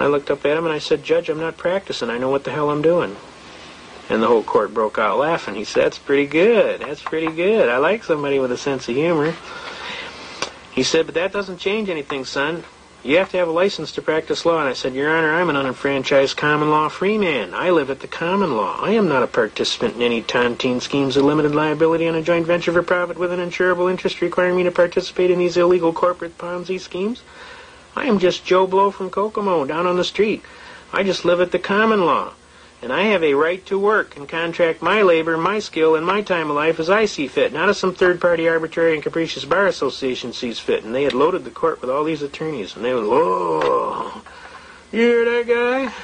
I looked up at him and I said, "Judge, I'm not practicing. I know what the hell I'm doing." And the whole court broke out laughing. He said, "That's pretty good. That's pretty good. I like somebody with a sense of humor." He said, "But that doesn't change anything, son. You have to have a license to practice law." And I said, "Your Honor, I'm an unenfranchised common law free man. I live at the common law. I am not a participant in any tontine schemes of limited liability on a joint venture for profit with an insurable interest requiring me to participate in these illegal corporate Ponzi schemes. I am just Joe Blow from Kokomo down on the street. I just live at the common law. And I have a right to work and contract my labor, my skill, and my time of life as I see fit, not as some third-party arbitrary and capricious bar association sees fit." And they had loaded the court with all these attorneys, and they went, "Whoa, you hear that guy?"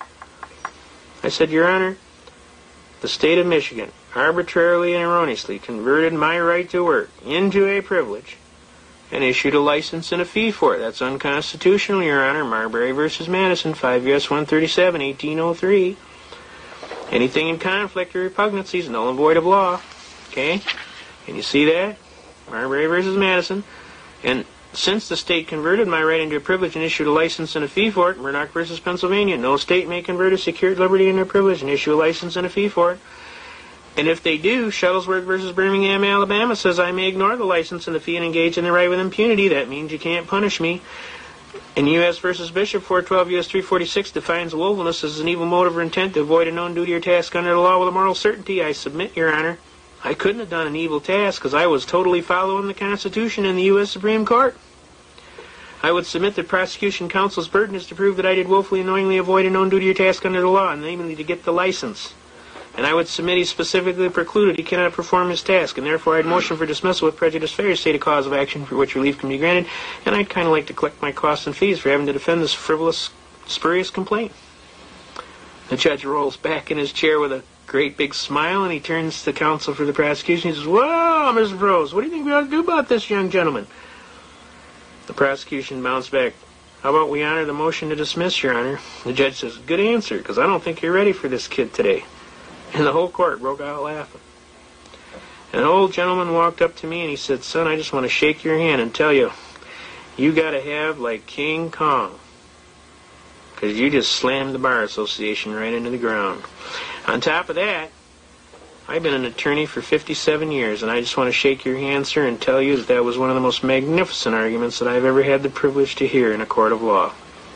I said, "Your Honor, the state of Michigan arbitrarily and erroneously converted my right to work into a privilege and issued a license and a fee for it. That's unconstitutional, Your Honor. Marbury v. Madison, 5 U.S. 137, 1803. Anything in conflict or repugnancy is null and void of law." Okay? Can you see that? Marbury v. Madison. And since the state converted my right into a privilege and issued a license and a fee for it, Murdoch v. Pennsylvania, no state may convert a secured liberty into a privilege and issue a license and a fee for it. And if they do, Shuttlesworth v. Birmingham, Alabama says I may ignore the license and the fee and engage in the right with impunity. That means you can't punish me. And U.S. v. Bishop, 412 U.S. 346, defines willfulness as an evil motive or intent to avoid a known duty or task under the law with a moral certainty. I submit, Your Honor, I couldn't have done an evil task because I was totally following the Constitution and the U.S. Supreme Court. I would submit that prosecution counsel's burden is to prove that I did willfully and knowingly avoid a known duty or task under the law, namely to get the license. And I would submit he specifically precluded he cannot perform his task, and therefore I'd motion for dismissal with prejudice failure to state a cause of action for which relief can be granted, and I'd kind of like to collect my costs and fees for having to defend this frivolous, spurious complaint. The judge rolls back in his chair with a great big smile, and he turns to counsel for the prosecution. He says, "Well, Mr. Prose, what do you think we ought to do about this young gentleman?" The prosecution bounced back. "How about we honor the motion to dismiss, Your Honor?" The judge says, "Good answer, because I don't think you're ready for this kid today." And the whole court broke out laughing. And an old gentleman walked up to me and he said, "Son, I just want to shake your hand and tell you, you got to have like King Kong, because you just slammed the Bar Association right into the ground. On top of that, I've been an attorney for 57 years, and I just want to shake your hand, sir, and tell you that that was one of the most magnificent arguments that I've ever had the privilege to hear in a court of law."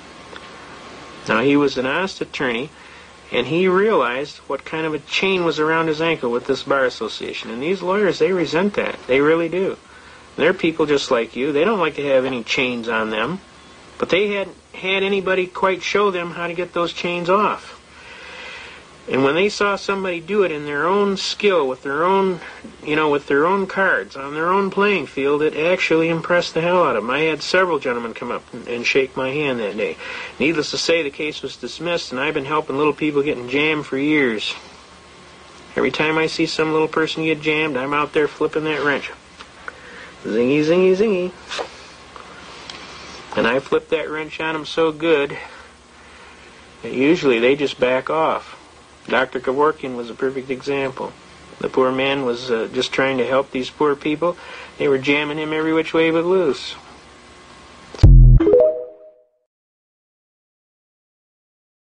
Now, he was an honest attorney, and he realized what kind of a chain was around his ankle with this Bar Association. And these lawyers, they resent that. They really do. They're people just like you. They don't like to have any chains on them. But they hadn't had anybody quite show them how to get those chains off. And when they saw somebody do it in their own skill, with their own, with their own cards, on their own playing field, it actually impressed the hell out of them. I had several gentlemen come up and shake my hand that day. Needless to say, the case was dismissed, and I've been helping little people get in jam for years. Every time I see some little person get jammed, I'm out there flipping that wrench. Zingy, zingy, zingy. And I flip that wrench on them so good that usually they just back off. Dr. Kevorkian was a perfect example. The poor man was just trying to help these poor people. They were jamming him every which way but loose.